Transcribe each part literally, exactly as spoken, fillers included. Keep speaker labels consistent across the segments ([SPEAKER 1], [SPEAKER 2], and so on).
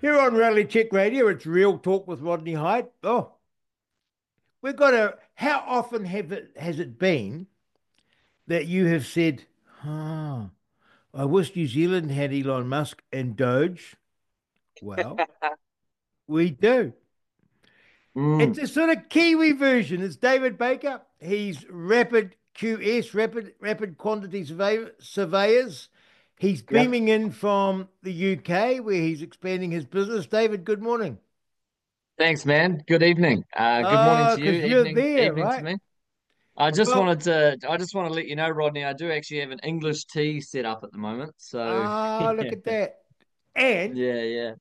[SPEAKER 1] Here on Rally Check Radio, it's Real Talk with Rodney Hyde. Oh, we've got a. How often have it has it been that you have said, "Ah, I wish New Zealand had Elon Musk and Doge." Well, we do. It's
[SPEAKER 2] Mm,
[SPEAKER 1] a sort of Kiwi version. It's David Baker. He's Rapid Q S, Rapid Rapid Quantity Survey, Surveyors. He's
[SPEAKER 2] yep.
[SPEAKER 1] beaming in from the U K, where he's expanding his business. David, good morning.
[SPEAKER 2] Thanks, man. Good evening. Uh, good morning
[SPEAKER 1] Oh,
[SPEAKER 2] to you.
[SPEAKER 1] because you're
[SPEAKER 2] Evening,
[SPEAKER 1] there,
[SPEAKER 2] evening to
[SPEAKER 1] right?
[SPEAKER 2] me. I just
[SPEAKER 1] Well,
[SPEAKER 2] wanted to, I just want to let you know, Rodney, I do actually have an English tea set up at the moment. So,
[SPEAKER 1] ah, look
[SPEAKER 2] yeah,
[SPEAKER 1] at that. And
[SPEAKER 2] yeah, yeah.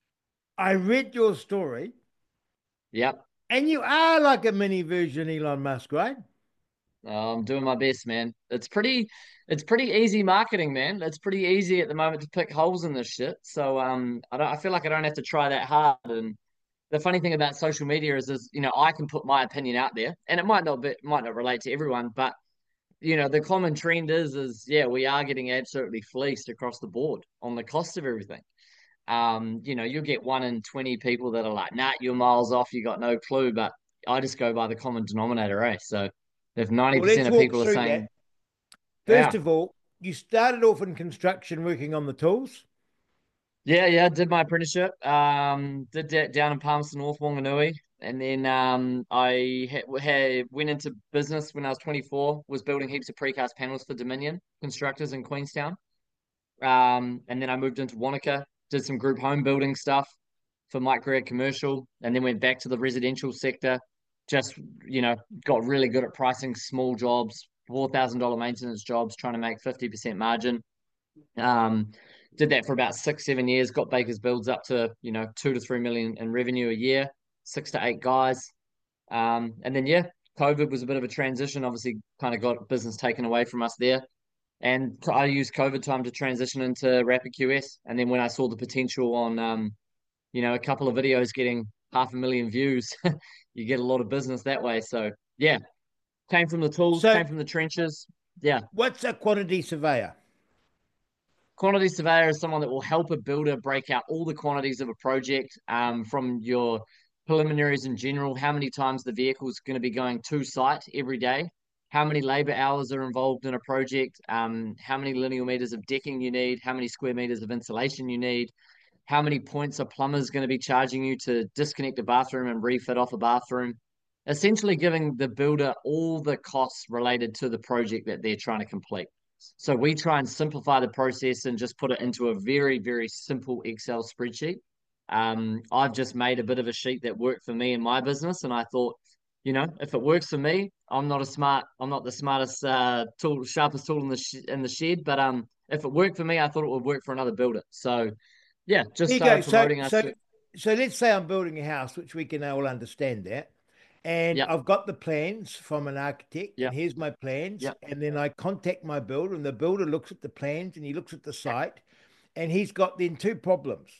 [SPEAKER 1] I read your story,
[SPEAKER 2] Yep.
[SPEAKER 1] and you are like a mini version Elon Musk, right?
[SPEAKER 2] Uh, I'm doing my best, man. It's pretty, it's pretty easy marketing, man. It's pretty easy at the moment to pick holes in this shit. So, um, I don't, I feel like I don't have to try that hard. And the funny thing about social media is, is, you know, I can put my opinion out there, and it might not be, might not relate to everyone, but you know, the common trend is is yeah, we are getting absolutely fleeced across the board on the cost of everything. Um, you know, you'll get one in twenty people that are like, nah, you're miles off, you got no clue. But I just go by the common denominator, eh? So if ninety
[SPEAKER 1] Well,
[SPEAKER 2] percent
[SPEAKER 1] let's
[SPEAKER 2] of
[SPEAKER 1] walk
[SPEAKER 2] people are
[SPEAKER 1] through
[SPEAKER 2] saying,
[SPEAKER 1] that. First
[SPEAKER 2] yeah,
[SPEAKER 1] of all, you started off in construction working on the tools.
[SPEAKER 2] yeah, yeah, did my apprenticeship, um, did that down in Palmerston North, Wanganui. And then um, I ha had, went into business when I was twenty-four, was building heaps of precast panels for Dominion Constructors in Queenstown. Um, and then I moved into Wanaka, did some group home building stuff for microgrid commercial, and then went back to the residential sector. Just, you know, got really good at pricing small jobs, four thousand dollars maintenance jobs, trying to make fifty percent margin. Um, did that for about six, seven years, got Baker's Builds up to, you know, two to three million in revenue a year, six to eight guys. Um, and then, yeah, COVID was a bit of a transition, obviously, kind of got business taken away from us there. And I used COVID time to transition into Rapid Q S. And then when I saw the potential on, um, you know, a couple of videos getting half a million views, you get a lot of business that way. So yeah, came from the tools,
[SPEAKER 1] So,
[SPEAKER 2] came from the trenches. Yeah.
[SPEAKER 1] what's a quantity surveyor?
[SPEAKER 2] Quantity surveyor is someone that will help a builder break out all the quantities of a project, um, from your preliminaries in general, how many times the vehicle is going to be going to site every day, how many labor hours are involved in a project, um, how many linear meters of decking you need, how many square meters of insulation you need, how many points a plumber is going to be charging you to disconnect a bathroom and refit off a bathroom. Essentially, giving the builder all the costs related to the project that they're trying to complete. So we try and simplify the process and just put it into a very, very simple Excel spreadsheet. Um, I've just made a bit of a sheet that worked for me in my business, and I thought, you know, if it works for me, I'm not a smart, I'm not the smartest uh, tool, sharpest tool in the sh- in the shed, but um, if it worked for me, I thought it would work for another builder. So yeah, just
[SPEAKER 1] There you go.
[SPEAKER 2] started
[SPEAKER 1] So,
[SPEAKER 2] promoting us
[SPEAKER 1] so,
[SPEAKER 2] to.
[SPEAKER 1] so let's say I'm building a house, which we can all understand that, and
[SPEAKER 2] Yep,
[SPEAKER 1] I've got the plans from an architect, and
[SPEAKER 2] yep,
[SPEAKER 1] here's my plans,
[SPEAKER 2] yep,
[SPEAKER 1] and then I contact my builder, and the builder looks at the plans, and he looks at the site, and he's got then two problems.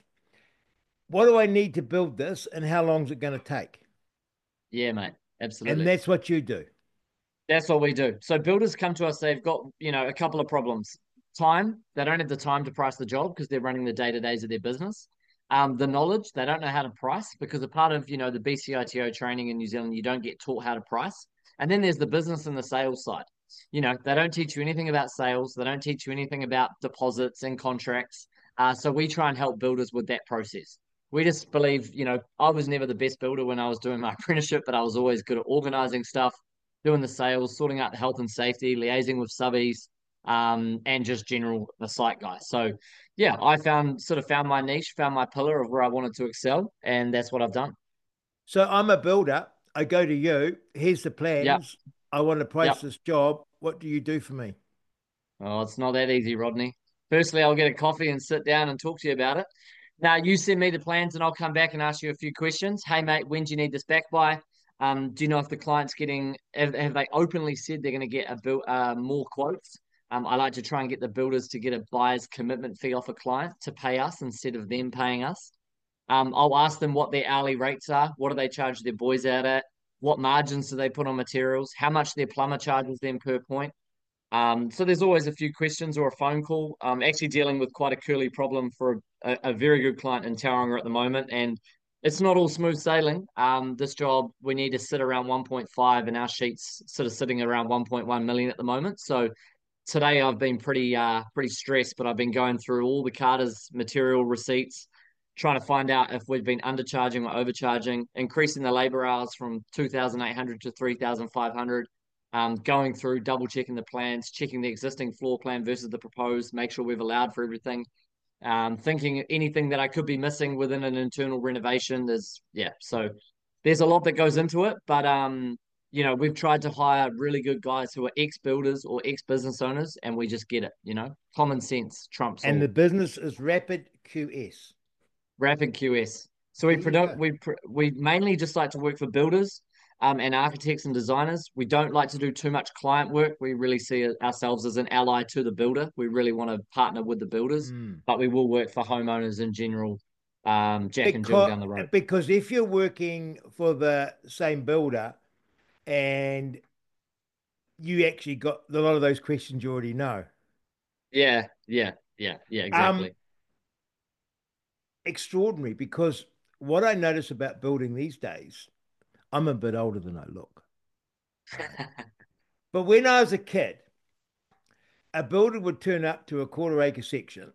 [SPEAKER 1] What do I need to build this, and how long is it going to take?
[SPEAKER 2] yeah, mate,
[SPEAKER 1] And
[SPEAKER 2] absolutely.
[SPEAKER 1] that's what you do.
[SPEAKER 2] That's what we do. So builders come to us, they've got, you know, a couple of problems. Time, they don't have the time to price the job because they're running the day-to-days of their business. Um, the knowledge, they don't know how to price because a part of, you know, the B C I T O training in New Zealand, you don't get taught how to price. And then there's the business and the sales side. You know, they don't teach you anything about sales. They don't teach you anything about deposits and contracts. Uh, so we try and help builders with that process. We just believe, you know, I was never the best builder when I was doing my apprenticeship, but I was always good at organizing stuff, doing the sales, sorting out the health and safety, liaising with subbies, um, and just general the site guys. So yeah, I found sort of found my niche, found my pillar of where I wanted to excel, and that's what I've done.
[SPEAKER 1] So I'm a builder. I go to you. Here's the
[SPEAKER 2] Yep,
[SPEAKER 1] plans. I want to price
[SPEAKER 2] yep.
[SPEAKER 1] this job. What do you do for me?
[SPEAKER 2] Oh, it's not that easy, Rodney. Firstly, I'll get a coffee and sit down and talk to you about it. Now, you send me the plans and I'll come back and ask you a few questions. Hey, mate, when do you need this back by? Um, do you know if the client's getting, have, have they openly said they're going to get a bill, uh, more quotes? Um, I like to try and get the builders to get a buyer's commitment fee off a client to pay us instead of them paying us. Um, I'll ask them what their hourly rates are. What do they charge their boys out at? What margins do they put on materials? How much their plumber charges them per point? Um, so there's always a few questions or a phone call. I'm actually dealing with quite a curly problem for a, a very good client in Tauranga at the moment, and it's not all smooth sailing. Um, this job we need to sit around one point five, and our sheets sort of sitting around one point one million at the moment. So today I've been pretty uh pretty stressed, but I've been going through all the Carter's material receipts, trying to find out if we've been undercharging or overcharging, increasing the labor hours from two thousand eight hundred to three thousand five hundred. Um, going through, double checking the plans, checking the existing floor plan versus the proposed, make sure we've allowed for everything. Um, thinking anything that I could be missing within an internal renovation. There's yeah, so there's a lot that goes into it, but um, you know, we've tried to hire really good guys who are ex builders or ex business owners, and we just get it. You know, common sense trumps
[SPEAKER 1] And the
[SPEAKER 2] all.
[SPEAKER 1] business is Rapid Q S.
[SPEAKER 2] Rapid Q S. So we
[SPEAKER 1] There you
[SPEAKER 2] product
[SPEAKER 1] go.
[SPEAKER 2] we pr we mainly just like to work for builders, um, and architects and designers. We don't like to do too much client work. We really see ourselves as an ally to the builder. We really want to partner with the builders,
[SPEAKER 1] Mm.
[SPEAKER 2] but we will work for homeowners in general, um, Jack and Jill
[SPEAKER 1] Because
[SPEAKER 2] down the road.
[SPEAKER 1] because if you're working for the same builder and you actually got a lot of those questions you already know.
[SPEAKER 2] Yeah, yeah, yeah, yeah,
[SPEAKER 1] Um,
[SPEAKER 2] exactly.
[SPEAKER 1] extraordinary because what I notice about building these days, I'm a bit older than I look. Right. But when I was a kid, a builder would turn up to a quarter acre section,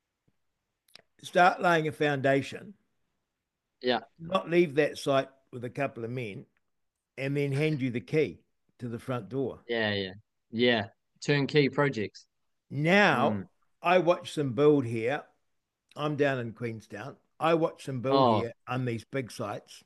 [SPEAKER 1] start laying a foundation,
[SPEAKER 2] Yeah,
[SPEAKER 1] not leave that site with a couple of men, and then hand you the key to the front door.
[SPEAKER 2] yeah, yeah, yeah. Turnkey projects.
[SPEAKER 1] Now,
[SPEAKER 2] Mm.
[SPEAKER 1] I watch them build here. I'm down in Queenstown. I watch them build
[SPEAKER 2] Oh,
[SPEAKER 1] here on these big sites.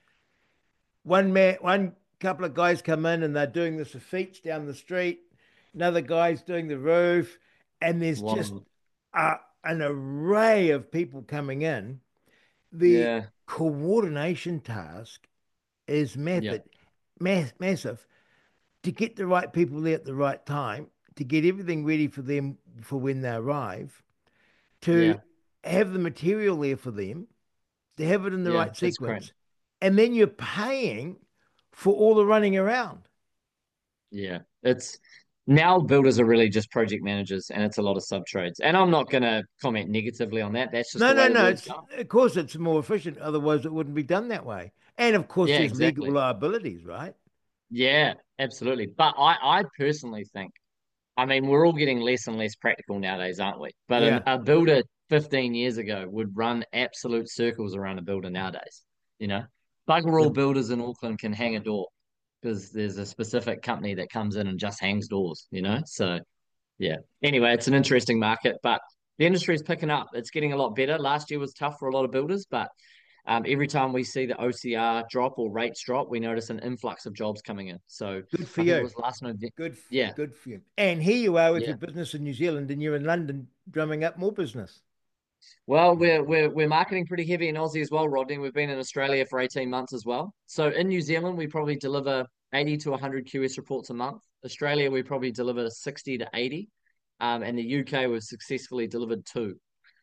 [SPEAKER 1] One man, one couple of guys come in and they're doing the feats down the street. Another guy's doing the roof, and there's just
[SPEAKER 2] wow.
[SPEAKER 1] uh, an array of people coming in. The
[SPEAKER 2] Yeah,
[SPEAKER 1] coordination task is
[SPEAKER 2] yeah,
[SPEAKER 1] method mass, massive to get the right people there at the right time, to get everything ready for them for when they arrive, to
[SPEAKER 2] yeah,
[SPEAKER 1] have the material there for them, to have it in the
[SPEAKER 2] yeah.
[SPEAKER 1] right
[SPEAKER 2] It's great.
[SPEAKER 1] sequence, and then you're paying for all the running around.
[SPEAKER 2] Yeah, it's now builders are really just project managers, and it's a lot of sub trades. And I'm not going to comment negatively on that. That's just
[SPEAKER 1] No,
[SPEAKER 2] the
[SPEAKER 1] no,
[SPEAKER 2] way the
[SPEAKER 1] no.
[SPEAKER 2] world's
[SPEAKER 1] It's
[SPEAKER 2] going.
[SPEAKER 1] of course it's more efficient. Otherwise, it wouldn't be done that way. And of course,
[SPEAKER 2] Yeah,
[SPEAKER 1] there's legal
[SPEAKER 2] exactly.
[SPEAKER 1] liabilities, right?
[SPEAKER 2] Yeah, absolutely. But I, I personally think, I mean, we're all getting less and less practical nowadays, aren't we? But an,
[SPEAKER 1] Yeah.
[SPEAKER 2] a builder fifteen years ago would run absolute circles around a builder nowadays. You know, bugger all
[SPEAKER 1] The
[SPEAKER 2] builders in Auckland can hang a door because there's a specific company that comes in and just hangs doors. You know, so. Yeah. Anyway, it's an interesting market, but the industry is picking up. It's getting a lot better. Last year was tough for a lot of builders, but um, every time we see the O C R drop or rates drop, we notice an influx of jobs coming in. So
[SPEAKER 1] good for
[SPEAKER 2] I think it
[SPEAKER 1] you.
[SPEAKER 2] was last November.
[SPEAKER 1] Good,
[SPEAKER 2] Yeah.
[SPEAKER 1] good for you. And here you are with your
[SPEAKER 2] Yeah.
[SPEAKER 1] business in New Zealand, and you're in London drumming up more business.
[SPEAKER 2] Well, we're we're we're marketing pretty heavy in Aussie as well, Rodney. We've been in Australia for eighteen months as well. So in New Zealand, we probably deliver eighty to one hundred Q S reports a month. Australia, we probably deliver sixty to eighty. Um, and the U K, we've successfully delivered two.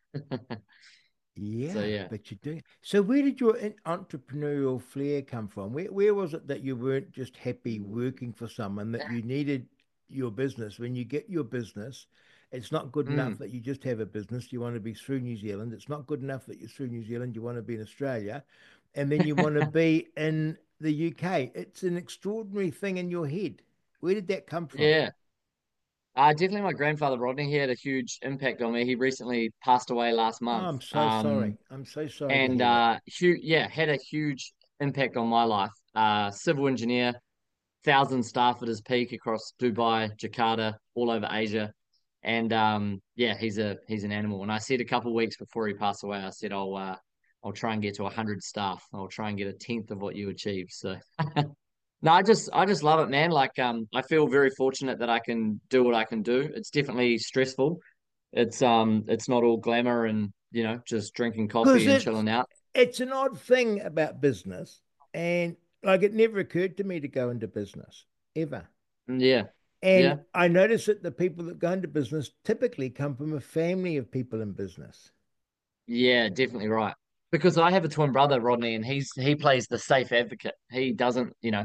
[SPEAKER 2] So
[SPEAKER 1] Yeah,
[SPEAKER 2] yeah.
[SPEAKER 1] but you're doing it. So where did your en- entrepreneurial flair come from? Where where was it that you weren't just happy working for someone, that you needed your business? When you get your business, it's not good enough
[SPEAKER 2] Mm.
[SPEAKER 1] that you just have a business. You want to be through New Zealand. It's not good enough that you're through New Zealand. You want to be in Australia, and then you want to be in the U K. It's an extraordinary thing in your head. Where did that come from?
[SPEAKER 2] Yeah. Uh, definitely my grandfather Rodney. He had a huge impact on me. He recently passed away last
[SPEAKER 1] Oh,
[SPEAKER 2] month.
[SPEAKER 1] I'm so
[SPEAKER 2] Um,
[SPEAKER 1] sorry. I'm so sorry to
[SPEAKER 2] and
[SPEAKER 1] hear that.
[SPEAKER 2] uh, hu yeah, had a huge impact on my life. Uh, civil engineer, thousand staff at his peak across Dubai, Jakarta, all over Asia. And um, yeah, he's a he's an animal. And I said a couple of weeks before he passed away, I said I'll uh, I'll try and get to a hundred staff. I'll try and get a tenth of what you achieved. So no, I just I just love it, man. Like um, I feel very fortunate that I can do what I can do. It's definitely stressful. It's um, it's not all glamour and you know just drinking
[SPEAKER 1] Because
[SPEAKER 2] coffee and
[SPEAKER 1] it's
[SPEAKER 2] chilling out.
[SPEAKER 1] it's an odd thing about business, and like it never occurred to me to go into business ever.
[SPEAKER 2] Yeah,
[SPEAKER 1] And
[SPEAKER 2] yeah,
[SPEAKER 1] I notice that the people that go into business typically come from a family of people in business.
[SPEAKER 2] yeah, definitely right. Because I have a twin brother, Rodney, and he's he plays the safe advocate. He doesn't, you know.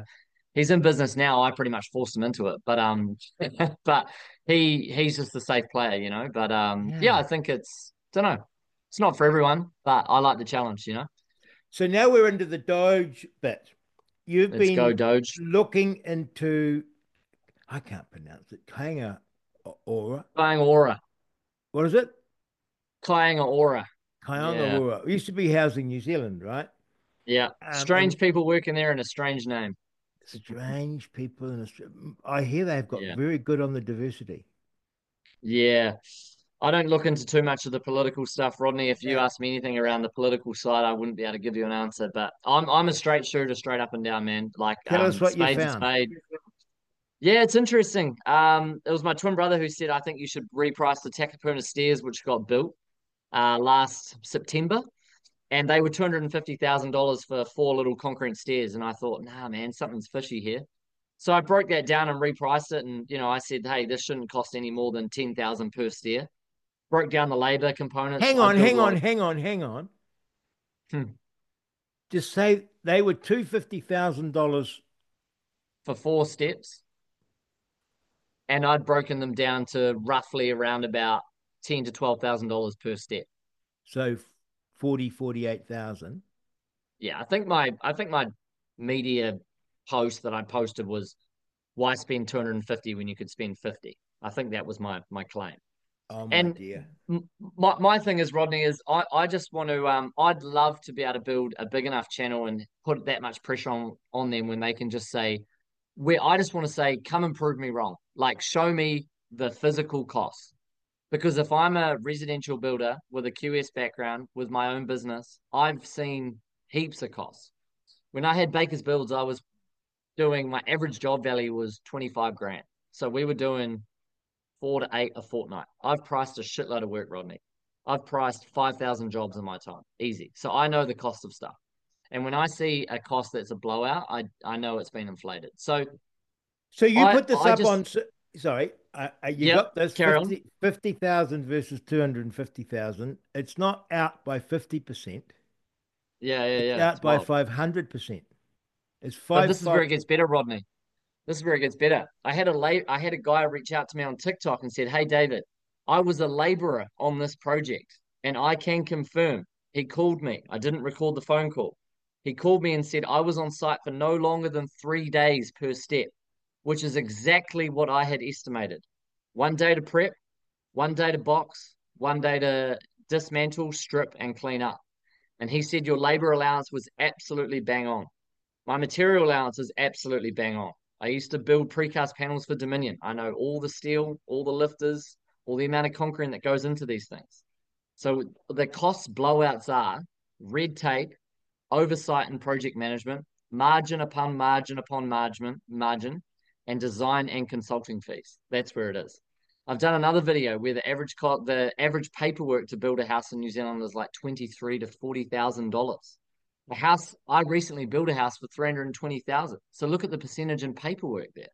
[SPEAKER 2] he's in business now. I pretty much forced him into it, but um, but he he's just a safe player, you know. But um, yeah,
[SPEAKER 1] Yeah.
[SPEAKER 2] I think it's don't know, it's not for everyone, but I like the challenge, you know.
[SPEAKER 1] So now we're into the Doge bit. You've
[SPEAKER 2] Let's go,
[SPEAKER 1] been
[SPEAKER 2] Doge.
[SPEAKER 1] looking into, I can't pronounce it, Kainga Ora.
[SPEAKER 2] Kainga Ora,
[SPEAKER 1] What is it?
[SPEAKER 2] Kainga Ora.
[SPEAKER 1] Kainga
[SPEAKER 2] Yeah,
[SPEAKER 1] Ora. It used to be Housing New Zealand, right?
[SPEAKER 2] yeah.
[SPEAKER 1] Um, and
[SPEAKER 2] Strange people working there and a strange name.
[SPEAKER 1] strange people in Australia. I hear they've got
[SPEAKER 2] Yeah,
[SPEAKER 1] very good on the diversity.
[SPEAKER 2] yeah. I don't look into too much of the political stuff, Rodney. If you
[SPEAKER 1] Yeah.
[SPEAKER 2] ask me anything around the political side, I wouldn't be able to give you an answer. But I'm I'm a straight shooter, straight up and down, man. Like
[SPEAKER 1] Tell us
[SPEAKER 2] um,
[SPEAKER 1] what you
[SPEAKER 2] spades a
[SPEAKER 1] found.
[SPEAKER 2] spade. Yeah, it's interesting. Um, it was my twin brother who said I think you should reprice the Takapuna stairs, which got built uh last September, and they were two hundred and fifty thousand dollars for four little concrete stairs. And I thought, nah, man, something's fishy here. So I broke that down and repriced it, and you know, I said, hey, this shouldn't cost any more than ten thousand per stair. Broke down the labor components.
[SPEAKER 1] Hang
[SPEAKER 2] I
[SPEAKER 1] on,
[SPEAKER 2] built a
[SPEAKER 1] hang
[SPEAKER 2] lot
[SPEAKER 1] on,
[SPEAKER 2] of
[SPEAKER 1] hang on, hang on.
[SPEAKER 2] hmm,
[SPEAKER 1] Just say they were two hundred fifty thousand dollars.
[SPEAKER 2] for four steps, and I'd broken them down to roughly around about ten to twelve thousand dollars per step.
[SPEAKER 1] So forty, forty-eight thousand.
[SPEAKER 2] Yeah, I think my I think my media post that I posted was why spend two hundred fifty when you could spend fifty. I think that was my my claim.
[SPEAKER 1] Oh my
[SPEAKER 2] And
[SPEAKER 1] dear.
[SPEAKER 2] my my thing is, Rodney, is I, I just want to um I'd love to be able to build a big enough channel and put that much pressure on on them when they can just say where I just want to say, come and prove me wrong. Like show me the physical costs. Because if I'm a residential builder with a Q S background with my own business, I've seen heaps of costs. When I had Baker's Builds, I was doing my average job value was twenty-five grand. So we were doing four to eight a fortnight. I've priced a shitload of work, Rodney. I've priced five thousand jobs in my time, easy. So I know the cost of stuff. And when I see a cost that's a blowout, I, I know it's been inflated. So
[SPEAKER 1] So you
[SPEAKER 2] I
[SPEAKER 1] put this
[SPEAKER 2] I
[SPEAKER 1] up
[SPEAKER 2] just,
[SPEAKER 1] on, sorry, uh, uh, you
[SPEAKER 2] yep,
[SPEAKER 1] got this
[SPEAKER 2] carry on.
[SPEAKER 1] fifty fifty thousand versus two hundred fifty thousand. It's not out by fifty percent.
[SPEAKER 2] Yeah, yeah,
[SPEAKER 1] It's
[SPEAKER 2] yeah.
[SPEAKER 1] out
[SPEAKER 2] It's
[SPEAKER 1] by
[SPEAKER 2] wild.
[SPEAKER 1] five hundred percent. It's
[SPEAKER 2] But
[SPEAKER 1] five,
[SPEAKER 2] this is where
[SPEAKER 1] five.
[SPEAKER 2] it gets better, Rodney. This is where it gets better. I had a la- I had a guy reach out to me on TikTok and said, "Hey David, I was a laborer on this project and I can confirm." He called me. I didn't record the phone call. He called me and said I was on site for no longer than three days per step, which is exactly what I had estimated. One day to prep, one day to box, one day to dismantle, strip, and clean up. And he said your labor allowance was absolutely bang on. My material allowance is absolutely bang on. I used to build precast panels for Dominion. I know all the steel, all the lifters, all the amount of concrete that goes into these things. So the cost blowouts are red tape, oversight and project management, margin upon margin upon margin, margin, and design and consulting fees. That's where it is. I've done another video where the average co- the average paperwork to build a house in New Zealand is like twenty three to forty thousand dollars. A house I recently built a house for three hundred and twenty thousand. So look at the percentage in paperwork there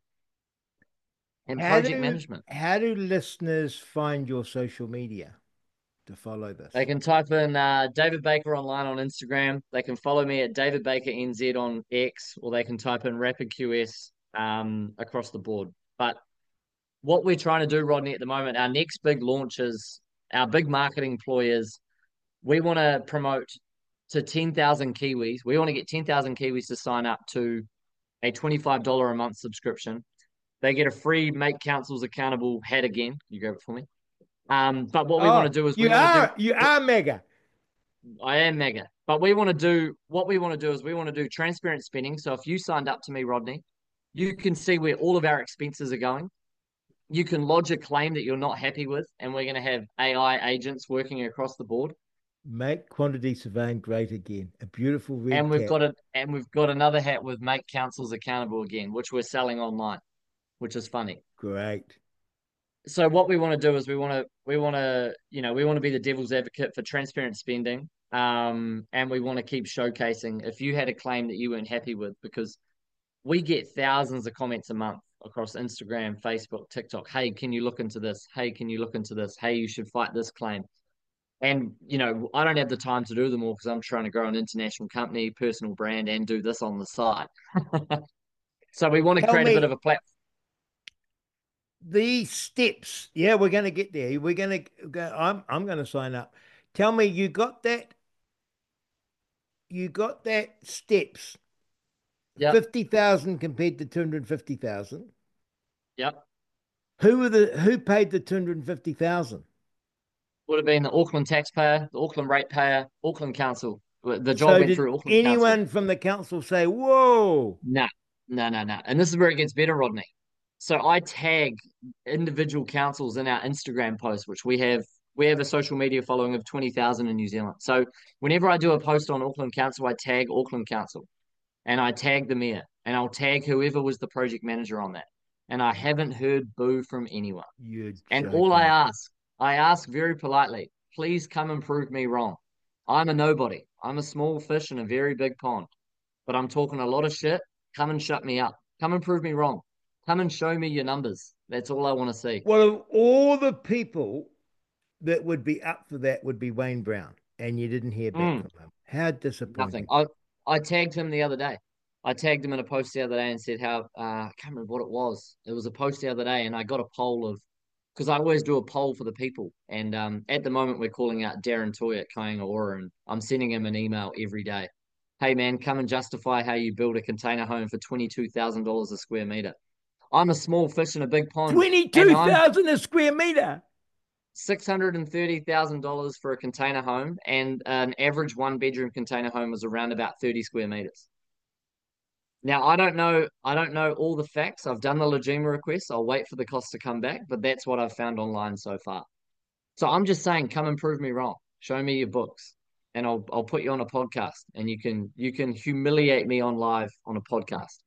[SPEAKER 2] and
[SPEAKER 1] How
[SPEAKER 2] project
[SPEAKER 1] do
[SPEAKER 2] management.
[SPEAKER 1] how do listeners find your social media to follow
[SPEAKER 2] They
[SPEAKER 1] this?
[SPEAKER 2] can type in uh, David Baker online on Instagram. They can follow me at David Baker N Z on X, or they can type in Rapid Q S um, across the board. But what we're trying to do, Rodney, at the moment, our next big launch is our big marketing ploy is we want to promote to ten thousand Kiwis. We want to get ten thousand Kiwis to sign up to a twenty-five dollars a month subscription. They get a free Make Councils Accountable hat again. You grab it for me. Um, but what we want to
[SPEAKER 1] Oh,
[SPEAKER 2] do is we
[SPEAKER 1] you
[SPEAKER 2] want to do
[SPEAKER 1] are you are mega.
[SPEAKER 2] I am mega. But we want to do what we want to do is we want to do transparent spending. So if you signed up to me, Rodney, you can see where all of our expenses are going. You can lodge a claim that you're not happy with, and we're going to have A I agents working across the board.
[SPEAKER 1] Make quantity surveying great again. A beautiful red
[SPEAKER 2] And we've
[SPEAKER 1] cap.
[SPEAKER 2] got it, and we've got another hat with Make Councils Accountable again, which we're selling online, which is funny.
[SPEAKER 1] Great.
[SPEAKER 2] So what we want to do is we want to we want to you know we want to be the devil's advocate for transparent spending, um, and we want to keep showcasing if you had a claim that you weren't happy with, because we get thousands of comments a month across Instagram, Facebook, TikTok. Hey, can you look into this? Hey, can you look into this? Hey, you should fight this claim. And you know, I don't have the time to do them all because I'm trying to grow an international company, personal brand, and do this on the side. So we want to
[SPEAKER 1] Tell
[SPEAKER 2] create a bit
[SPEAKER 1] me
[SPEAKER 2] of a platform.
[SPEAKER 1] these steps. Yeah, we're going to get there. We're going to go. I'm I'm going to sign up. Tell me you got that. You got that steps.
[SPEAKER 2] Yep.
[SPEAKER 1] fifty thousand compared to two hundred fifty thousand.
[SPEAKER 2] Yep.
[SPEAKER 1] Who were the who paid the two hundred fifty thousand?
[SPEAKER 2] Would have been the Auckland taxpayer, the Auckland ratepayer, Auckland Council. The job
[SPEAKER 1] So
[SPEAKER 2] went
[SPEAKER 1] did
[SPEAKER 2] through Auckland Council.
[SPEAKER 1] anyone from the council say, "Whoa"?
[SPEAKER 2] No, no, no, no. And this is where it gets better, Rodney. So I tag individual councils in our Instagram post, which we have we have a social media following of twenty thousand in New Zealand. So whenever I do a post on Auckland Council, I tag Auckland Council and I tag the mayor and I'll tag whoever was the project manager on that. And I haven't heard boo from anyone.
[SPEAKER 1] You're
[SPEAKER 2] And all I
[SPEAKER 1] joking.
[SPEAKER 2] ask, I ask very politely, please come and prove me wrong. I'm a nobody. I'm a small fish in a very big pond, but I'm talking a lot of shit. Come and shut me up. Come and prove me wrong. Come and show me your numbers. That's all I want to see.
[SPEAKER 1] Well, of all the people that would be up for that would be Wayne Brown, and you didn't hear back
[SPEAKER 2] Mm,
[SPEAKER 1] from him. How
[SPEAKER 2] nothing.
[SPEAKER 1] disappointing.
[SPEAKER 2] I I tagged him the other day. I tagged him in a post the other day and said how uh, I can't remember what it was. It was a post the other day, and I got a poll of because I always do a poll for the people. And um, at the moment, we're calling out Darren Toy at Kaingaora, and I'm sending him an email every day. Hey man, come and justify how you build a container home for twenty-two thousand dollars a square meter. I'm a small fish in a big pond, and I'm
[SPEAKER 1] twenty-two thousand a square meter.
[SPEAKER 2] six hundred thirty thousand dollars for a container home, and an average one bedroom container home was around about thirty square meters. Now I don't know, I don't know all the facts. I've done the Legima request. I'll wait for the cost to come back, but that's what I've found online so far. So I'm just saying, come and prove me wrong. Show me your books, and I'll I'll put you on a podcast, and you can you can humiliate me on live on a podcast.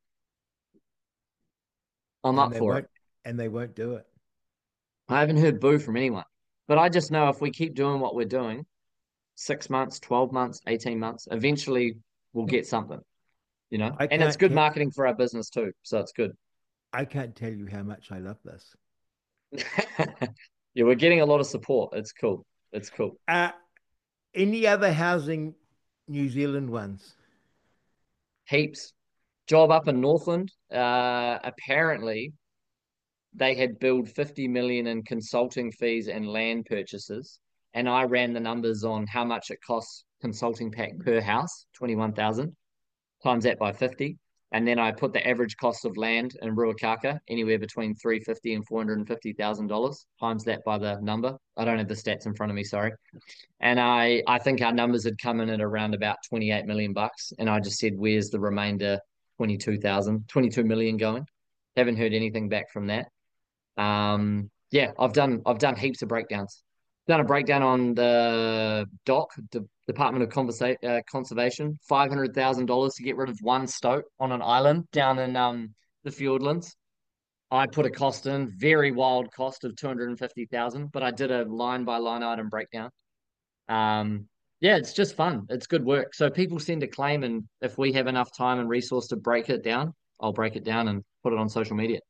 [SPEAKER 2] I'm
[SPEAKER 1] And
[SPEAKER 2] up
[SPEAKER 1] they
[SPEAKER 2] for it.
[SPEAKER 1] won't and they won't do it.
[SPEAKER 2] I haven't heard boo from anyone, but I just know if we keep doing what we're doing, six months, twelve months, eighteen months, eventually we'll get something, you know?
[SPEAKER 1] I
[SPEAKER 2] And it's
[SPEAKER 1] can't
[SPEAKER 2] good
[SPEAKER 1] te-
[SPEAKER 2] marketing for our business too. So it's good.
[SPEAKER 1] I can't tell you how much I love this.
[SPEAKER 2] Yeah, we're getting a lot of support. It's cool. It's cool.
[SPEAKER 1] Uh any other housing New Zealand ones?
[SPEAKER 2] Heaps. Job up in Northland. Uh, apparently they had billed fifty million in consulting fees and land purchases. And I ran the numbers on how much it costs consulting pack per house, twenty-one thousand. Times that by fifty. And then I put the average cost of land in Ruakaka anywhere between three hundred fifty and four hundred fifty thousand dollars. Times that by the number. I don't have the stats in front of me, sorry. And I I think our numbers had come in at around about twenty-eight million bucks. And I just said, where's the remainder twenty-two thousand, twenty-two million going? Haven't heard anything back from that. Um, yeah, I've done I've done heaps of breakdowns. Done a breakdown on the dock, the Department of Conversa- uh, Conservation, five hundred thousand dollars to get rid of one stoat on an island down in um the Fiordlands. I put a cost in, very wild cost of two hundred and fifty thousand, but I did a line by line item breakdown. Um, yeah, it's just fun. It's good work. So people send a claim, and if we have enough time and resource to break it down, I'll break it down and put it on social media.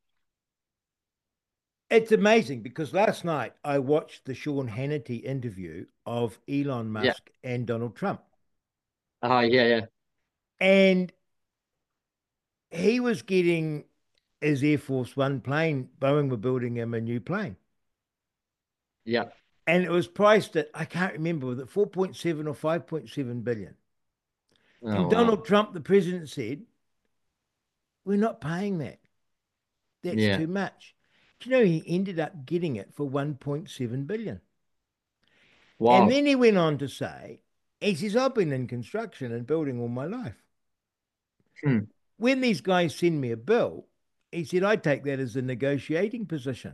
[SPEAKER 1] It's amazing because last night I watched the Sean Hannity interview of Elon
[SPEAKER 2] Yeah.
[SPEAKER 1] Musk and Donald Trump.
[SPEAKER 2] Oh, yeah, yeah,
[SPEAKER 1] And he was getting his Air Force One plane. Boeing were building him a new plane.
[SPEAKER 2] yeah.
[SPEAKER 1] And it was priced at, I can't remember, was it four point seven or five point seven billion?
[SPEAKER 2] Oh,
[SPEAKER 1] And
[SPEAKER 2] wow.
[SPEAKER 1] Donald Trump, the president, said, we're not paying that. That's
[SPEAKER 2] Yeah.
[SPEAKER 1] too much. Do you know he ended up getting it for one point seven billion? And
[SPEAKER 2] Wild.
[SPEAKER 1] then he went on to say, he says, I've been in construction and building all my life.
[SPEAKER 2] Hmm.
[SPEAKER 1] When these guys send me a bill, he said, I take that as a negotiating position.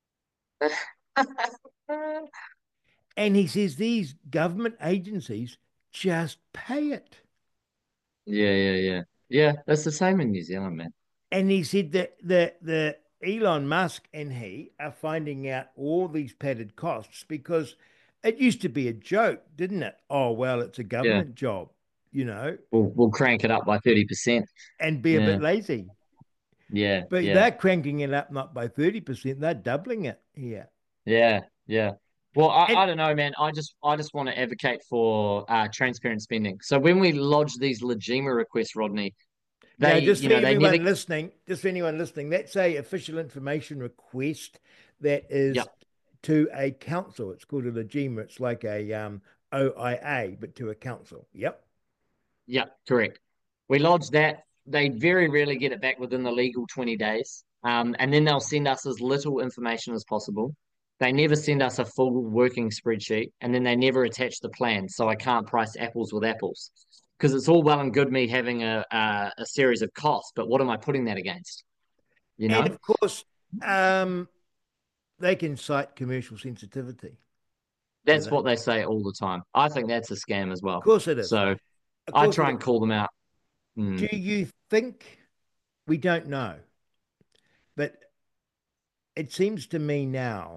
[SPEAKER 1] And he says, these government agencies just pay it.
[SPEAKER 2] Yeah, yeah, yeah. Yeah, that's the same in New Zealand, man.
[SPEAKER 1] And he said that the, the Elon Musk and he are finding out all these padded costs because it used to be a joke, didn't it? Oh, well, it's a
[SPEAKER 2] Yeah.
[SPEAKER 1] government job, you know,
[SPEAKER 2] We'll we'll crank it up by thirty percent.
[SPEAKER 1] and be a
[SPEAKER 2] Yeah.
[SPEAKER 1] bit lazy.
[SPEAKER 2] Yeah,
[SPEAKER 1] But
[SPEAKER 2] yeah.
[SPEAKER 1] they're cranking it up not by thirty percent, they're doubling it here.
[SPEAKER 2] Yeah, yeah. Well, I,
[SPEAKER 1] And
[SPEAKER 2] I don't know, man. I just I just want to advocate for uh transparent spending. So when we lodge these Legima requests, Rodney, They,
[SPEAKER 1] Now, just
[SPEAKER 2] you
[SPEAKER 1] for
[SPEAKER 2] know, they never.
[SPEAKER 1] everyone listening, just for anyone listening, that's a official information request that is
[SPEAKER 2] Yep,
[SPEAKER 1] to a council. It's called a legima. It's like a um, O I A, but to a council. Yep.
[SPEAKER 2] yep, correct. We lodge that. They very rarely get it back within the legal twenty days. Um, and then they'll send us as little information as possible. They never send us a full working spreadsheet, and then they never attach the plan, so I can't price apples with apples. Because it's all well and good me having a, a a series of costs, but what am I putting that against? You
[SPEAKER 1] And
[SPEAKER 2] know,
[SPEAKER 1] of course, um, they can cite commercial sensitivity to
[SPEAKER 2] that's
[SPEAKER 1] that.
[SPEAKER 2] what they say all the time. I think that's a scam as
[SPEAKER 1] Of
[SPEAKER 2] well.
[SPEAKER 1] course it is.
[SPEAKER 2] So
[SPEAKER 1] Of
[SPEAKER 2] I
[SPEAKER 1] course it
[SPEAKER 2] try
[SPEAKER 1] is.
[SPEAKER 2] and call them out. Hmm.
[SPEAKER 1] Do you think we don't know? But it seems to me now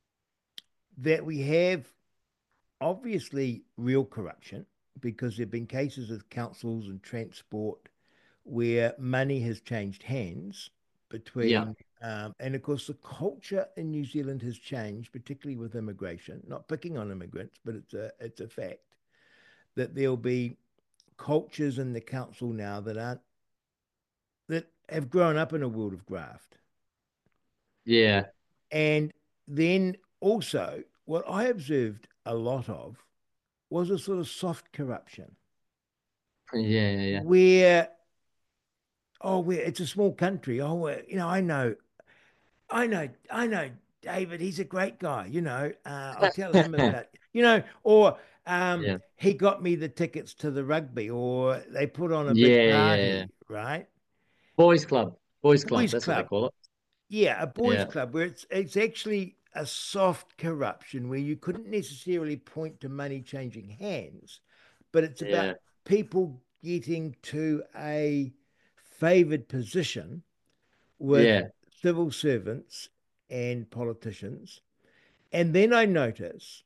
[SPEAKER 1] that we have obviously real corruption because there have been cases of councils and transport where money has changed hands
[SPEAKER 2] Yeah,
[SPEAKER 1] between, um, and of course, the culture in New Zealand has changed, particularly with immigration. Not picking on immigrants, but it's a it's a fact that there'll be cultures in the council now that aren't that have grown up in a world of graft.
[SPEAKER 2] yeah,
[SPEAKER 1] And then also, what I observed a lot of was a sort of soft corruption
[SPEAKER 2] yeah, yeah, yeah.
[SPEAKER 1] where, oh, where it's a small country. Oh, uh, you know, I know, I know, I know David, he's a great guy. You know, uh, I'll tell him about, you know, or um,
[SPEAKER 2] Yeah,
[SPEAKER 1] he got me the tickets to the rugby, or they put on a big
[SPEAKER 2] yeah, yeah, yeah.
[SPEAKER 1] party, right?
[SPEAKER 2] Boys Club, Boys Club.
[SPEAKER 1] Boys
[SPEAKER 2] That's what they
[SPEAKER 1] club.
[SPEAKER 2] call it.
[SPEAKER 1] Yeah, a boys'
[SPEAKER 2] Yeah,
[SPEAKER 1] club where it's it's actually a soft corruption where you couldn't necessarily point to money changing hands, but it's about
[SPEAKER 2] yeah,
[SPEAKER 1] people getting to a favored position with
[SPEAKER 2] yeah.
[SPEAKER 1] civil servants and politicians. And then I notice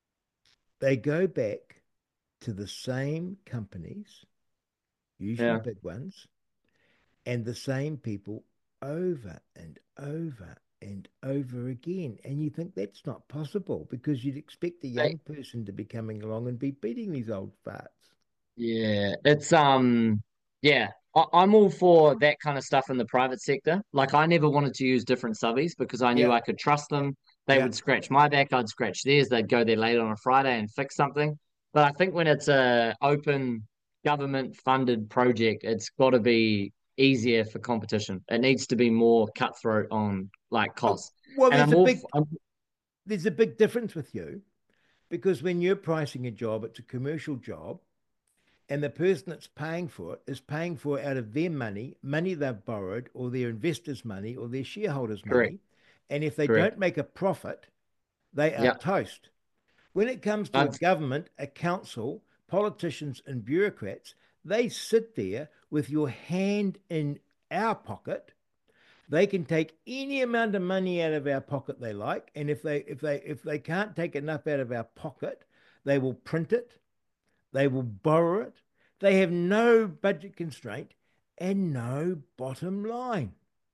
[SPEAKER 1] they go back to the same companies, usually
[SPEAKER 2] Yeah.
[SPEAKER 1] big ones, and the same people over and over and over again. And you think that's not possible because you'd expect a
[SPEAKER 2] Hey,
[SPEAKER 1] young person to be coming along and be beating these old farts.
[SPEAKER 2] yeah, it's um, yeah. I, I'm all for that kind of stuff in the private sector. Like I never wanted to use different subbies because I knew
[SPEAKER 1] Yeah,
[SPEAKER 2] I could trust them. They
[SPEAKER 1] yeah.
[SPEAKER 2] would scratch my back, I'd scratch theirs. They'd go there late on a Friday and fix something. But I think when it's a open government funded project, it's got to be easier for competition. It needs to be more cutthroat on like
[SPEAKER 1] Oh,
[SPEAKER 2] costs.
[SPEAKER 1] well,
[SPEAKER 2] And
[SPEAKER 1] there's
[SPEAKER 2] I'm
[SPEAKER 1] a
[SPEAKER 2] all,
[SPEAKER 1] big
[SPEAKER 2] f- I'm,
[SPEAKER 1] there's a big difference with you because when you're pricing a job, it's a commercial job, and the person that's paying for it is paying for it out of their money, money they've borrowed, or their investors' money, or their shareholders'
[SPEAKER 2] correct,
[SPEAKER 1] money. And if they
[SPEAKER 2] correct.
[SPEAKER 1] don't make a profit, they are
[SPEAKER 2] Yeah,
[SPEAKER 1] toast. When it comes to a
[SPEAKER 2] that's
[SPEAKER 1] government, a council, politicians, and bureaucrats, they sit there with your hand in our pocket. They can take any amount of money out of our pocket they like, and if they if they if they can't take enough out of our pocket, they will print it, they will borrow it. They have no budget constraint and no bottom line.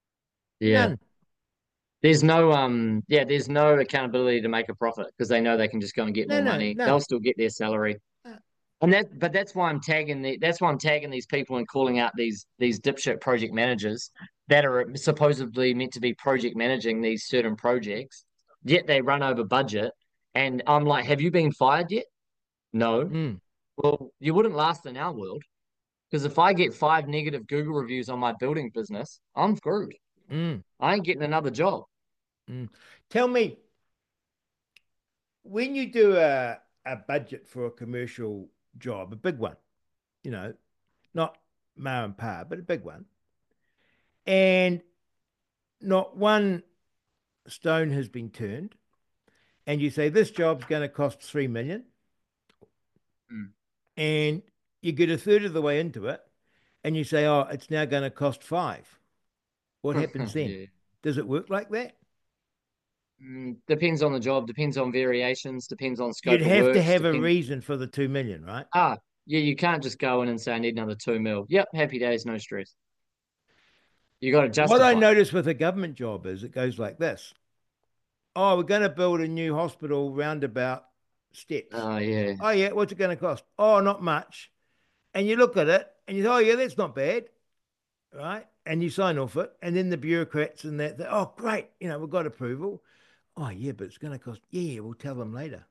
[SPEAKER 2] yeah.
[SPEAKER 1] None.
[SPEAKER 2] There's no um yeah, there's no accountability to make a profit because they know they can just go and get
[SPEAKER 1] No,
[SPEAKER 2] more
[SPEAKER 1] no,
[SPEAKER 2] money. They'll
[SPEAKER 1] none.
[SPEAKER 2] still get their salary.
[SPEAKER 1] Uh,
[SPEAKER 2] And that but that's why I'm tagging the that's why I'm tagging these people and calling out these these dipshit project managers that are supposedly meant to be project managing these certain projects, yet they run over budget. And I'm like, have you been fired yet? No.
[SPEAKER 1] mm,
[SPEAKER 2] Well, you wouldn't last in our world because if I get five negative Google reviews on my building business, I'm screwed.
[SPEAKER 1] mm,
[SPEAKER 2] I ain't getting another job.
[SPEAKER 1] mm. Tell me, when you do a, a budget for a commercial job, a big one, you know, not ma and pa, but a big one, and not one stone has been turned, and you say this job's going to cost three million,
[SPEAKER 2] Mm.
[SPEAKER 1] and you get a third of the way into it, and you say, oh, it's now going to cost five. What happens then?
[SPEAKER 2] Yeah.
[SPEAKER 1] Does it work like that?
[SPEAKER 2] Mm, depends on the job, depends on variations, depends on
[SPEAKER 1] You'd
[SPEAKER 2] scope of
[SPEAKER 1] have to
[SPEAKER 2] works,
[SPEAKER 1] have a
[SPEAKER 2] depends.
[SPEAKER 1] reason for the two million, right?
[SPEAKER 2] Ah, yeah, you can't just go in and say I need another two mil. Yep, happy days, no stress. You got to
[SPEAKER 1] What I
[SPEAKER 2] justify it.
[SPEAKER 1] notice with a government job is it goes like this. Oh, we're going to build a new hospital roundabout steps.
[SPEAKER 2] Oh yeah,
[SPEAKER 1] Oh, yeah, what's it going to cost? Oh, not much. And you look at it and you say, oh, yeah, that's not bad. right? And you sign off it, and then the bureaucrats and that, they, oh, great, you know, we've got approval. Oh, yeah, but it's going to cost, yeah, yeah, we'll tell them later.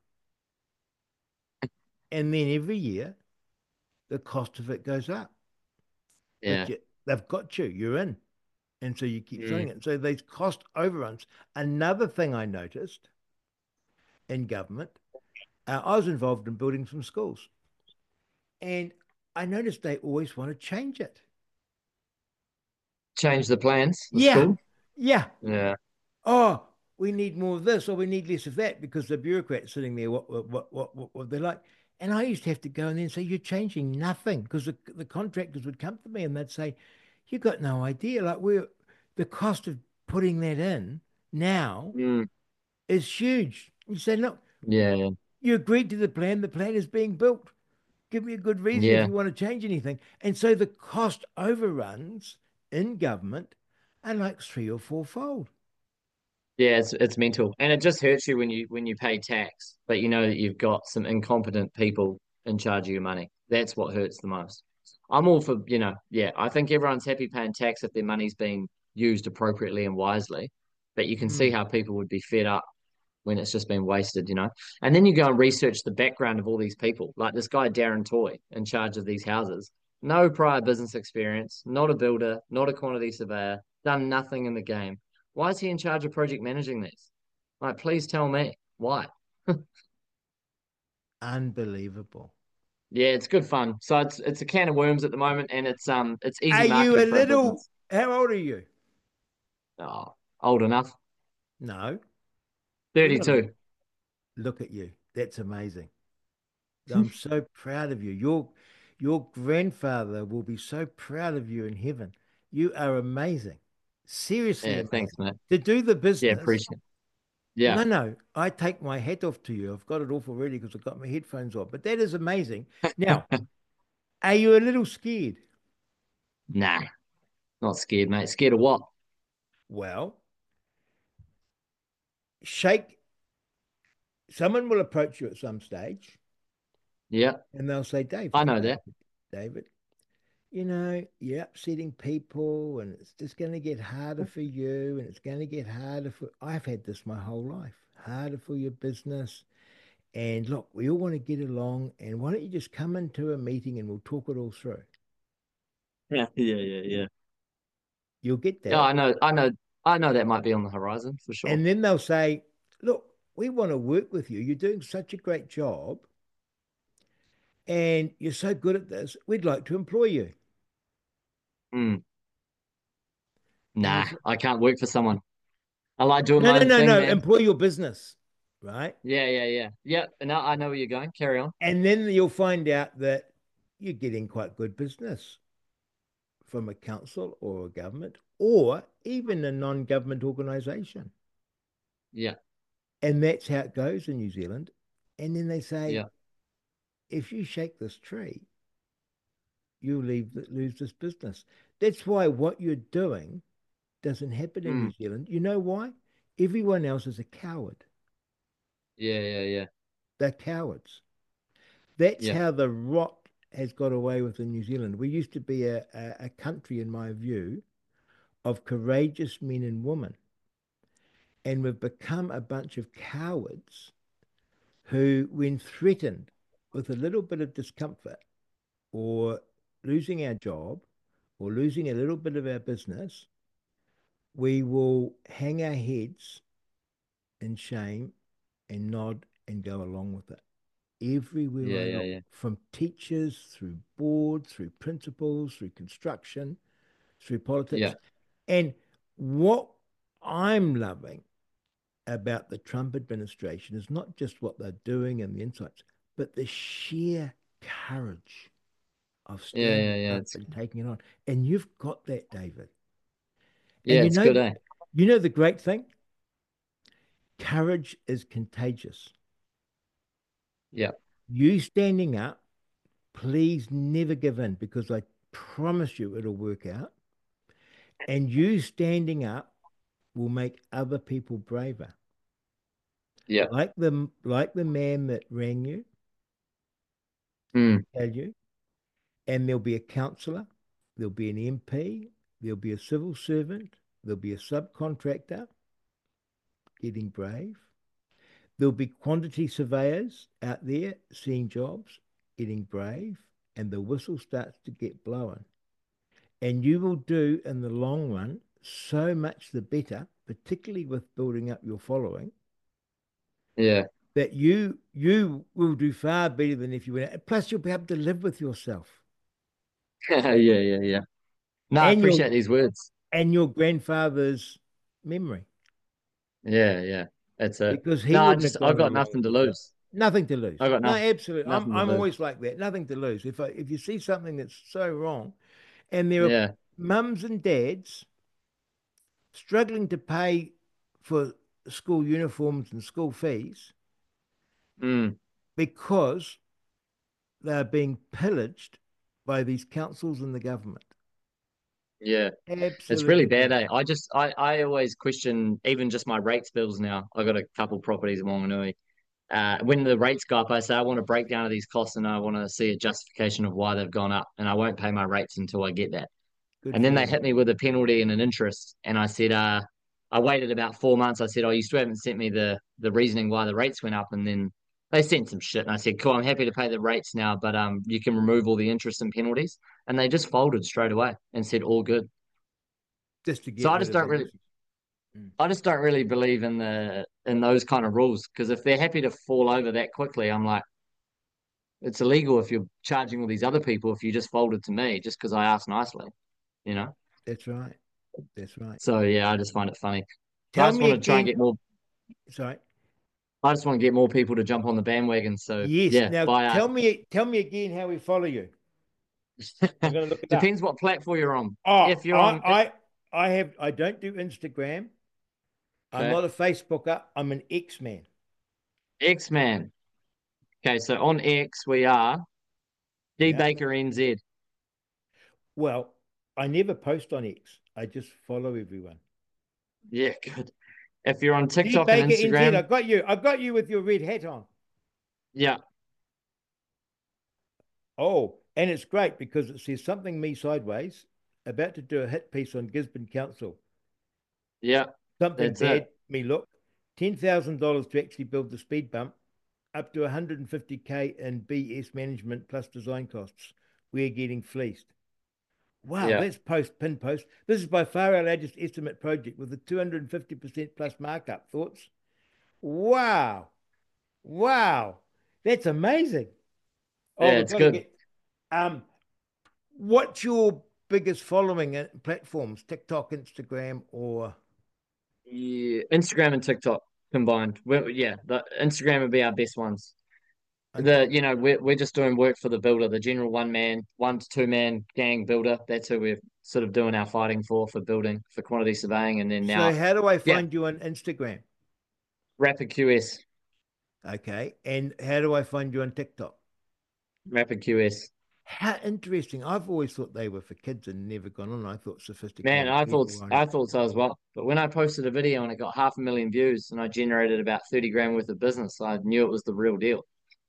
[SPEAKER 1] And then every year, the cost of it goes up. But
[SPEAKER 2] Yeah.
[SPEAKER 1] you, they've got you, you're in. And so you keep
[SPEAKER 2] Mm.
[SPEAKER 1] signing it. So these cost overruns. Another thing I noticed in government, uh, I was involved in building some schools. And I noticed they always want to change it.
[SPEAKER 2] Change the plans, the
[SPEAKER 1] Yeah,
[SPEAKER 2] school.
[SPEAKER 1] yeah.
[SPEAKER 2] Yeah.
[SPEAKER 1] Oh, we need more of this or we need less of that because the bureaucrats sitting there, what, what, what, what, what, what they're like. And I used to have to go in there and say, you're changing nothing because the, the contractors would come to me and they'd say, you got no idea. Like, we're the cost of putting that in now
[SPEAKER 2] Mm.
[SPEAKER 1] is huge. You say, look,
[SPEAKER 2] Yeah.
[SPEAKER 1] you agreed to the plan, the plan is being built. Give me a good reason if
[SPEAKER 2] Yeah.
[SPEAKER 1] you want to change anything. And so the cost overruns in government are like three or four fold.
[SPEAKER 2] Yeah, it's it's mental. And it just hurts you when you when you pay tax, but you know that you've got some incompetent people in charge of your money. That's what hurts the most. I'm all for, you know, yeah, I think everyone's happy paying tax if their money's being used appropriately and wisely. But you can see
[SPEAKER 1] Mm.
[SPEAKER 2] how people would be fed up when it's just been wasted, you know. And then you go and research the background of all these people, like this guy Darren Toy in charge of these houses. No prior business experience, not a builder, not a quantity surveyor, done nothing in the game. Why is he in charge of project managing this? Like, please tell me why.
[SPEAKER 1] Unbelievable.
[SPEAKER 2] Yeah, it's good fun. So it's it's a can of worms at the moment, and it's um it's easy
[SPEAKER 1] Are you a
[SPEAKER 2] marketing for a
[SPEAKER 1] little,
[SPEAKER 2] business.
[SPEAKER 1] how old are you?
[SPEAKER 2] Oh, old enough,
[SPEAKER 1] No, you're not.
[SPEAKER 2] thirty-two.
[SPEAKER 1] Look at you. That's amazing. I'm so proud of you. Your your grandfather will be so proud of you in heaven. You are amazing. Seriously
[SPEAKER 2] Yeah, thanks,
[SPEAKER 1] amazing.
[SPEAKER 2] mate.
[SPEAKER 1] To do the
[SPEAKER 2] Yeah,
[SPEAKER 1] business.
[SPEAKER 2] appreciate it. Yeah.
[SPEAKER 1] No, no, I take my hat off to you. I've got it off already because I've got my headphones on. But that is amazing. Now, are you a little scared?
[SPEAKER 2] Nah, not scared, mate. Scared of what?
[SPEAKER 1] Well, shake. Someone will approach you at some stage
[SPEAKER 2] Yeah,
[SPEAKER 1] and they'll say, Dave,
[SPEAKER 2] I
[SPEAKER 1] hey,
[SPEAKER 2] know
[SPEAKER 1] David,
[SPEAKER 2] that.
[SPEAKER 1] David, you know, you're upsetting people and it's just going to get harder for you and it's going to get harder for, I've had this my whole life, harder for your business. And look, we all want to get along. And why don't you just come into a meeting and we'll talk it all through?
[SPEAKER 2] Yeah, yeah, yeah, yeah.
[SPEAKER 1] You'll get
[SPEAKER 2] Yeah,
[SPEAKER 1] that.
[SPEAKER 2] I know, I know, I know that might be on the horizon for sure.
[SPEAKER 1] And then they'll say, look, we want to work with you. You're doing such a great job and you're so good at this. We'd like to employ you.
[SPEAKER 2] Mm,
[SPEAKER 1] And
[SPEAKER 2] nah,
[SPEAKER 1] it's,
[SPEAKER 2] I can't work for someone. I like doing
[SPEAKER 1] no,
[SPEAKER 2] my
[SPEAKER 1] no,
[SPEAKER 2] own
[SPEAKER 1] no,
[SPEAKER 2] thing,
[SPEAKER 1] no,
[SPEAKER 2] man.
[SPEAKER 1] employ your business, right?
[SPEAKER 2] Yeah, yeah, yeah. Yeah, now I know where you're going. Carry on.
[SPEAKER 1] And then you'll find out that you're getting quite good business from a council or a government or even a non-government organization.
[SPEAKER 2] Yeah,
[SPEAKER 1] And that's how it goes in New Zealand. And then they say,
[SPEAKER 2] yeah.
[SPEAKER 1] if you shake this tree, you'll leave, lose this business. That's why what you're doing doesn't happen in New
[SPEAKER 2] Mm,
[SPEAKER 1] Zealand. You know why? Everyone else is a coward.
[SPEAKER 2] yeah, yeah, yeah,
[SPEAKER 1] They're cowards. That's
[SPEAKER 2] yeah,
[SPEAKER 1] how the rot has got away with in New Zealand. We used to be a, a, a country, in my view, of courageous men and women. And we've become a bunch of cowards who, when threatened with a little bit of discomfort or losing our job or losing a little bit of our business, we will hang our heads in shame and nod and go along with it. Everywhere
[SPEAKER 2] yeah,
[SPEAKER 1] I
[SPEAKER 2] yeah,
[SPEAKER 1] look,
[SPEAKER 2] yeah,
[SPEAKER 1] from teachers through board, through principals, through construction, through
[SPEAKER 2] yeah.
[SPEAKER 1] politics. And what I'm loving about the Trump administration is not just what they're doing and the insights, but the sheer courage of
[SPEAKER 2] Yeah,
[SPEAKER 1] standing
[SPEAKER 2] yeah, yeah.
[SPEAKER 1] up
[SPEAKER 2] It's
[SPEAKER 1] and taking it on. And you've got that, David. And
[SPEAKER 2] yeah,
[SPEAKER 1] you
[SPEAKER 2] it's
[SPEAKER 1] know,
[SPEAKER 2] good, eh?
[SPEAKER 1] you know the great thing? Courage is contagious.
[SPEAKER 2] Yeah,
[SPEAKER 1] You standing up, please never give in because I promise you it'll work out. And you standing up will make other people braver.
[SPEAKER 2] yeah.
[SPEAKER 1] Like the like the man that rang you,
[SPEAKER 2] Mm,
[SPEAKER 1] tell you, and there'll be a councillor, there'll be an M P, There'll be a civil servant. There'll be a subcontractor getting brave. There'll be quantity surveyors out there seeing jobs, getting brave, and the whistle starts to get blown. And you will do in the long run so much the better, particularly with building up your following,
[SPEAKER 2] Yeah.
[SPEAKER 1] that you you will do far better than if you went. Plus, you'll be able to live with yourself
[SPEAKER 2] Yeah, yeah, yeah. No, I
[SPEAKER 1] and your
[SPEAKER 2] appreciate these words.
[SPEAKER 1] and your grandfather's memory
[SPEAKER 2] Yeah, yeah. That's it.
[SPEAKER 1] because he
[SPEAKER 2] No, I
[SPEAKER 1] wouldn't
[SPEAKER 2] just
[SPEAKER 1] have
[SPEAKER 2] I've
[SPEAKER 1] gone
[SPEAKER 2] got
[SPEAKER 1] along
[SPEAKER 2] nothing
[SPEAKER 1] with
[SPEAKER 2] to
[SPEAKER 1] the job.
[SPEAKER 2] lose.
[SPEAKER 1] Nothing to lose.
[SPEAKER 2] I got
[SPEAKER 1] No,
[SPEAKER 2] nothing
[SPEAKER 1] absolutely. I'm
[SPEAKER 2] nothing to
[SPEAKER 1] I'm
[SPEAKER 2] lose.
[SPEAKER 1] always like that. Nothing to lose. If I if you see something that's so wrong, and there are
[SPEAKER 2] Yeah.
[SPEAKER 1] mums and dads struggling to pay for school uniforms and school fees
[SPEAKER 2] Mm,
[SPEAKER 1] because they're being pillaged by these councils and the government.
[SPEAKER 2] yeah. It's really
[SPEAKER 1] Absolutely
[SPEAKER 2] bad, eh?
[SPEAKER 1] pillaged.
[SPEAKER 2] I just I, I always question even just my rates bills now. I got a couple properties in Wanganui. Uh, when the rates go up, I say I want a breakdown of these costs and I want to see a justification of why they've gone up, and I won't pay my rates until I get that.
[SPEAKER 1] Good
[SPEAKER 2] And
[SPEAKER 1] for
[SPEAKER 2] then they
[SPEAKER 1] you.
[SPEAKER 2] hit me with a penalty and an interest, and I said, uh, I waited about four months. I said, oh, you still haven't sent me the the reasoning why the rates went up, and then they sent some shit, and I said, cool, I'm happy to pay the rates now, but um, you can remove all the interest and penalties, and they just folded straight away and said all good.
[SPEAKER 1] Just to
[SPEAKER 2] So
[SPEAKER 1] get
[SPEAKER 2] I
[SPEAKER 1] rid
[SPEAKER 2] just
[SPEAKER 1] of
[SPEAKER 2] don't
[SPEAKER 1] the
[SPEAKER 2] really
[SPEAKER 1] interest. Mm.
[SPEAKER 2] I just don't really believe in the in those kind of rules because if they're happy to fall over that quickly, I'm like, it's illegal if you're charging all these other people if you just folded to me just because I asked nicely, you know?
[SPEAKER 1] That's right. That's right.
[SPEAKER 2] So yeah, I just find it funny. I
[SPEAKER 1] Tell
[SPEAKER 2] just
[SPEAKER 1] me
[SPEAKER 2] want to try and
[SPEAKER 1] again.
[SPEAKER 2] get more
[SPEAKER 1] Sorry.
[SPEAKER 2] I just want to get more people to jump on the bandwagon. So
[SPEAKER 1] Yes.
[SPEAKER 2] yeah,
[SPEAKER 1] Now
[SPEAKER 2] buy
[SPEAKER 1] tell
[SPEAKER 2] us.
[SPEAKER 1] me tell me again how we follow you. I'm going to look it up.
[SPEAKER 2] Depends what platform you're on.
[SPEAKER 1] Oh,
[SPEAKER 2] If you're
[SPEAKER 1] I
[SPEAKER 2] on
[SPEAKER 1] I I have I don't do Instagram. I'm
[SPEAKER 2] okay,
[SPEAKER 1] not a Facebooker. I'm an X man.
[SPEAKER 2] X-Man. Okay, so on X we are D
[SPEAKER 1] Yeah.
[SPEAKER 2] Baker N Z.
[SPEAKER 1] Well, I never post on X. I just follow everyone.
[SPEAKER 2] Yeah, good. If you're on
[SPEAKER 1] D
[SPEAKER 2] TikTok and
[SPEAKER 1] Baker N Z. I
[SPEAKER 2] Instagram,
[SPEAKER 1] got you. I got you with your red hat on.
[SPEAKER 2] yeah,
[SPEAKER 1] Oh, and it's great because it says something me sideways. About to do a hit piece on Gisborne Council.
[SPEAKER 2] yeah,
[SPEAKER 1] Something
[SPEAKER 2] that's it.
[SPEAKER 1] bad. Me look. Ten thousand dollars to actually build the speed bump. Up to one hundred fifty k in B S management plus design costs. We're getting fleeced. Wow,
[SPEAKER 2] Yeah.
[SPEAKER 1] that's post pin post. This is by far our largest estimate project with a two hundred fifty percent plus markup. Thoughts? Wow. Wow. That's amazing. Oh,
[SPEAKER 2] Yeah,
[SPEAKER 1] we've
[SPEAKER 2] it's
[SPEAKER 1] got to
[SPEAKER 2] good.
[SPEAKER 1] get um what's your biggest following uh, platforms? TikTok, Instagram, or
[SPEAKER 2] Yeah, Instagram and TikTok combined. We're, yeah, the Instagram would be our best ones. The
[SPEAKER 1] okay.
[SPEAKER 2] you know we're we're just doing work for the builder, the general one man, one to two man gang builder. That's who we're sort of doing our fighting for for building for quantity surveying, and then
[SPEAKER 1] So
[SPEAKER 2] now
[SPEAKER 1] how do I
[SPEAKER 2] yeah,
[SPEAKER 1] find you on Instagram?
[SPEAKER 2] Rapid Q S,
[SPEAKER 1] Okay. And how do I find you on TikTok?
[SPEAKER 2] Rapid Q S.
[SPEAKER 1] How interesting. I've always thought they were for kids and never gone on. I thought
[SPEAKER 2] Man,
[SPEAKER 1] sophisticated
[SPEAKER 2] I thought
[SPEAKER 1] people were on it.
[SPEAKER 2] I thought so as well. But when I posted a video and it got half a million views and I generated about thirty grand worth of business, I knew it was the real deal.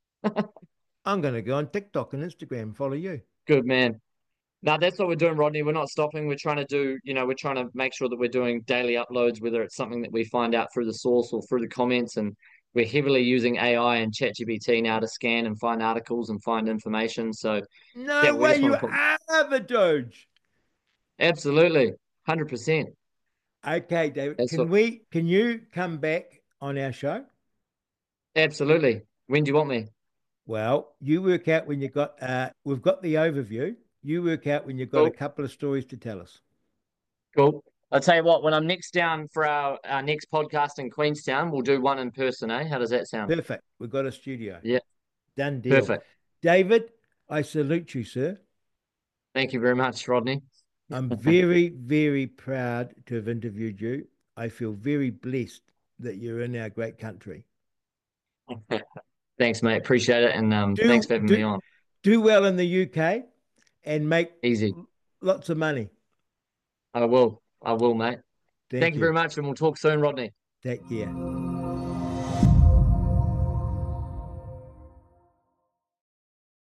[SPEAKER 1] I'm going to go on TikTok and Instagram and follow you.
[SPEAKER 2] Good man. Now that's what we're doing, Rodney. We're not stopping. We're trying to do, you know, we're trying to make sure that we're doing daily uploads, whether it's something that we find out through the source or through the comments. And we're heavily using A I and ChatGPT now to scan and find articles and find information. So yeah,
[SPEAKER 1] No
[SPEAKER 2] we
[SPEAKER 1] way
[SPEAKER 2] just want
[SPEAKER 1] you
[SPEAKER 2] to put
[SPEAKER 1] are the Doge.
[SPEAKER 2] absolutely one hundred percent.
[SPEAKER 1] Okay, David.
[SPEAKER 2] That's
[SPEAKER 1] Can
[SPEAKER 2] what
[SPEAKER 1] we can you come back on our show?
[SPEAKER 2] absolutely. When do you want me?
[SPEAKER 1] Well, you work out when you got uh we've got the overview. You work out when you've got a
[SPEAKER 2] Cool,
[SPEAKER 1] couple of stories to tell us.
[SPEAKER 2] cool. I'll tell you what, when I'm next down for our, our next podcast in Queenstown, we'll do one in person, eh? How does that sound?
[SPEAKER 1] Perfect. We've got a studio.
[SPEAKER 2] Yeah,
[SPEAKER 1] Done deal.
[SPEAKER 2] perfect.
[SPEAKER 1] David, I salute you, sir.
[SPEAKER 2] Thank you very much, Rodney.
[SPEAKER 1] I'm very, very proud to have interviewed you. I feel very blessed that you're in our great country.
[SPEAKER 2] Thanks, mate. Appreciate it. And um, thanks
[SPEAKER 1] Do
[SPEAKER 2] for having me
[SPEAKER 1] do
[SPEAKER 2] on.
[SPEAKER 1] do well in the U K and make
[SPEAKER 2] Easy.
[SPEAKER 1] lots of money.
[SPEAKER 2] I will. I will, mate. Thank
[SPEAKER 1] Thank
[SPEAKER 2] you very
[SPEAKER 1] you.
[SPEAKER 2] much, and we'll talk soon, Rodney.
[SPEAKER 1] Take care.